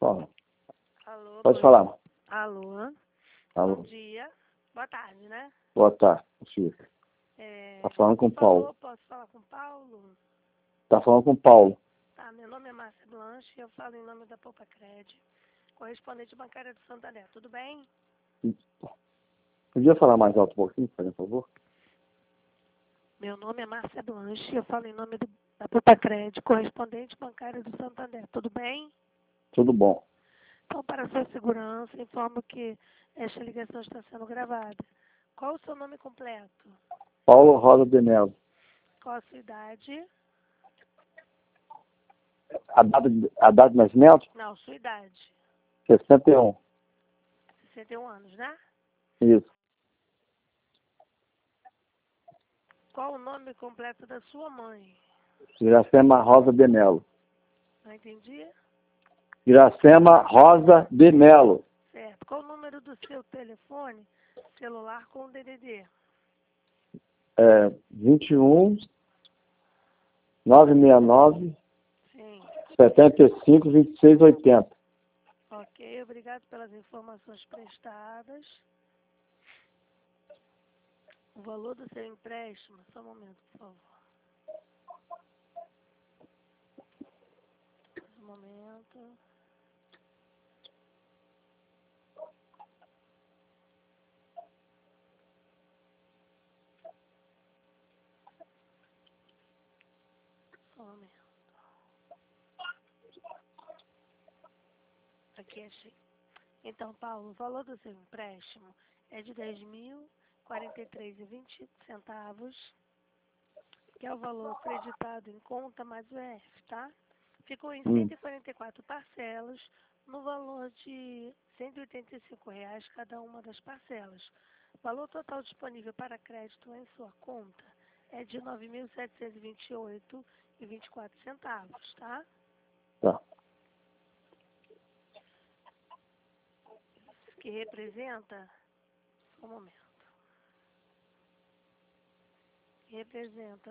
falar. Alô, Pode falar. Alô, Alô. bom dia. Boa tarde, né? Boa tarde, Chico. Tá falando com o Paulo. Posso falar com o Paulo? Tá falando com o Paulo. Tá, meu nome é Márcia Blanche e eu falo em nome da Poupa Cred, correspondente bancária do Santander. Tudo bem? Podia falar mais alto um pouquinho, por favor? Meu nome é Márcia Blanche e eu falo em nome da Poupa Cred, correspondente bancária do Santander. Tudo bem? Tudo bom. Então, para sua segurança, informo que esta ligação está sendo gravada. Qual o seu nome completo? Paulo Rosa de Melo. Qual a sua idade? A data de nascimento? Não, sua idade. 61. 61 anos, né? Isso. Qual o nome completo da sua mãe? Iracema Rosa de Melo. Não entendi? Iracema Rosa de Melo. Certo. Qual o número do seu telefone celular com DDD? 21 969 Sim. 75 26 80. Ok, obrigado pelas informações prestadas. O valor do seu empréstimo, só um momento, por favor. Um momento. Só um momento. Aqui achei. Então, Paulo, o valor do seu empréstimo é de R$ 10.043,20, que é o valor creditado em conta mais o EF, tá? Ficou em 144 parcelas, no valor de R$ 185 cada uma das parcelas. O valor total disponível para crédito em sua conta é de R$ 9.728,24, tá? Tá. Que representa, só um momento, representa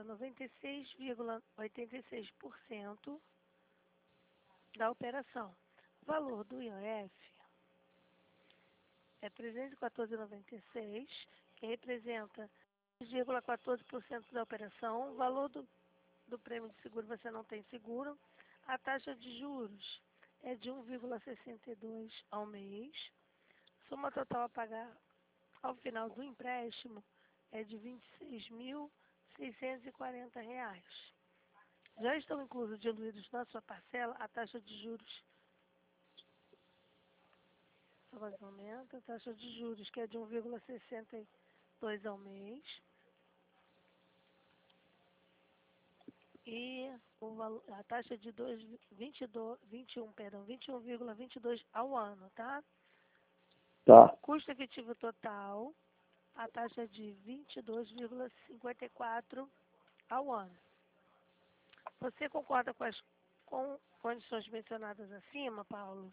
96,86% da operação. O valor do IOF é R$ 314,96, que representa 6,14% da operação. O valor do prêmio de seguro, você não tem seguro. A taxa de juros é de 1,62 ao mês. Soma total a pagar ao final do empréstimo é de R$ 26.640. Já estão inclusos diluídos na sua parcela a taxa de juros. Só mais um momento. A taxa de juros, que é de 1,62 ao mês. E a taxa de 21,22 ao ano, tá? Tá. Custo efetivo total, a taxa de 22,54 ao ano. Você concorda com as condições mencionadas acima, Paulo?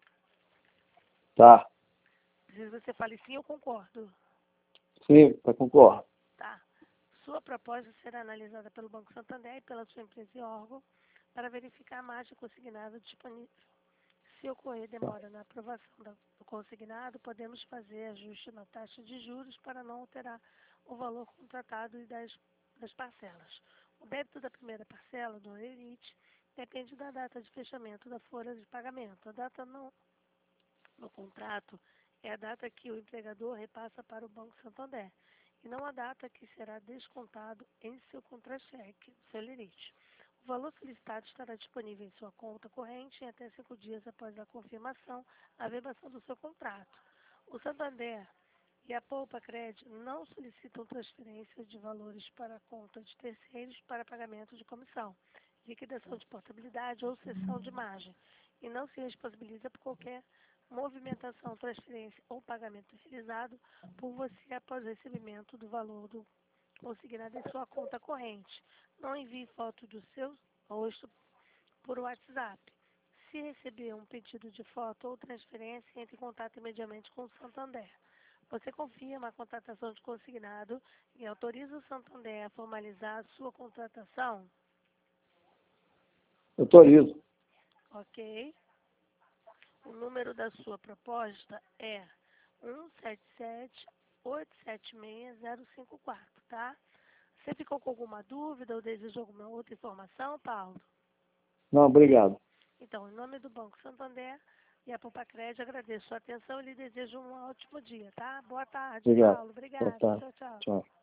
Tá. Se você fale sim, eu concordo. Sim, eu concordo. Tá. Sua proposta será analisada pelo Banco Santander e pela sua empresa e órgão para verificar a margem consignada disponível. Se ocorrer demora na aprovação do consignado, podemos fazer ajuste na taxa de juros para não alterar o valor contratado e das parcelas. O débito da primeira parcela, do Elite, depende da data de fechamento da folha de pagamento. A data no contrato é a data que o empregador repassa para o Banco Santander e não a data que será descontado em seu contra-cheque, seu Elite. O valor solicitado estará disponível em sua conta corrente em até 5 dias após a confirmação, a verbação do seu contrato. O Santander e a Poupa Cred não solicitam transferência de valores para a conta de terceiros para pagamento de comissão, liquidação de portabilidade ou cessão de margem, e não se responsabiliza por qualquer movimentação, transferência ou pagamento realizado por você após recebimento do valor do consignado em sua conta corrente. Não envie foto do seu rosto por WhatsApp. Se receber um pedido de foto ou transferência, entre em contato imediatamente com o Santander. Você confirma a contratação de consignado e autoriza o Santander a formalizar a sua contratação? Autorizo. Ok. O número da sua proposta é 177-876-054, tá? Você ficou com alguma dúvida ou deseja alguma outra informação, Paulo? Não, obrigado. Então, em nome do Banco Santander e a Pompacred, agradeço a sua atenção e lhe desejo um ótimo dia, tá? Boa tarde, Obrigado. Paulo. Boa Obrigada. tarde. Tchau, tchau. Tchau.